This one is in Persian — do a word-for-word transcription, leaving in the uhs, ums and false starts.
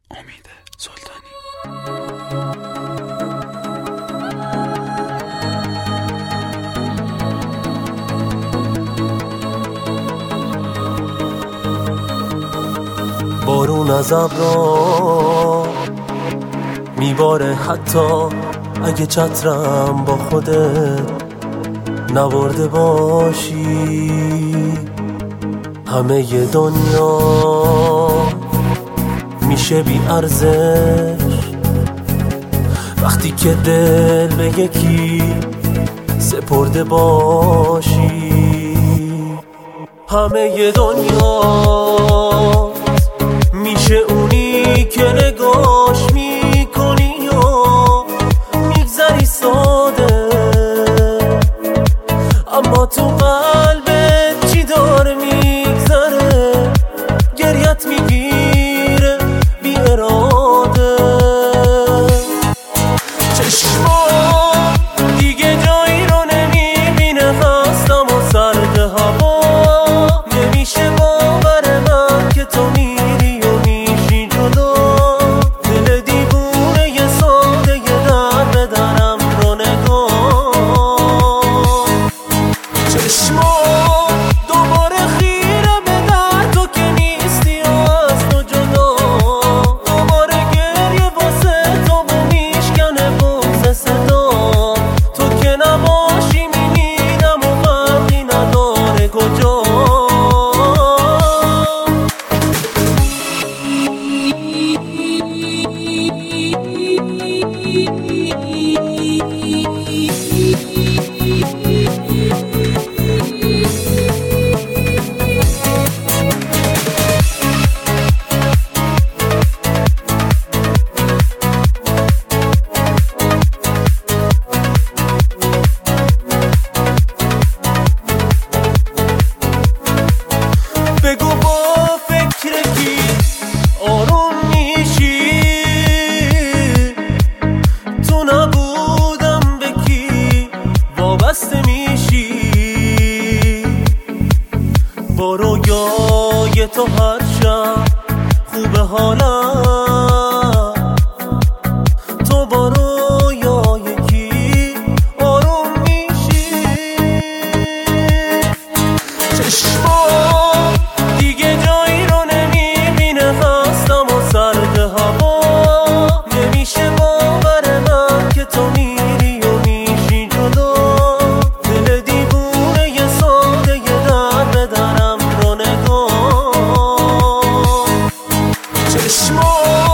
امید سلطانی. بارون از ابرا میباره حتی اگه چترم با خودت نبرده باشی. همه ی دنیا میشه بی ارزش وقتی که دل به یکی سپرده باشی. همه ی دنیا میشه اونی که نگاش میکنی و میگذری ساده، اما تو قلبت چی داره میگذره، گریت میگیره بی اراده. چشمام دیگه جایی رو نمیبینه، هستم و سرد هوا نمیشه باور من که تو میری و میشی جدا. دل دیوونه یه ساده یه در بدرم رو نگاه. چشمام دوباره خیره به در تو که نیستی و از تو جدا. دوباره گریه واسه تو و میشکنه بغض صدا. تو که نباشی میمیرم و فرقی نداره کجا. بگو با فکر کی آروم میشی، تو نبودم به کی وابسته میشی. با رویای تو هر شب خوبه حالم، تو با رویای کی آروم میشی. چشمام دیگه جایی رو نمیبینه، هستم و سرد هوا نمیشه باور من که تو میری و میشی جدا. دل دیوونه یه ساده یه در بدرم رو نگاه. چشمام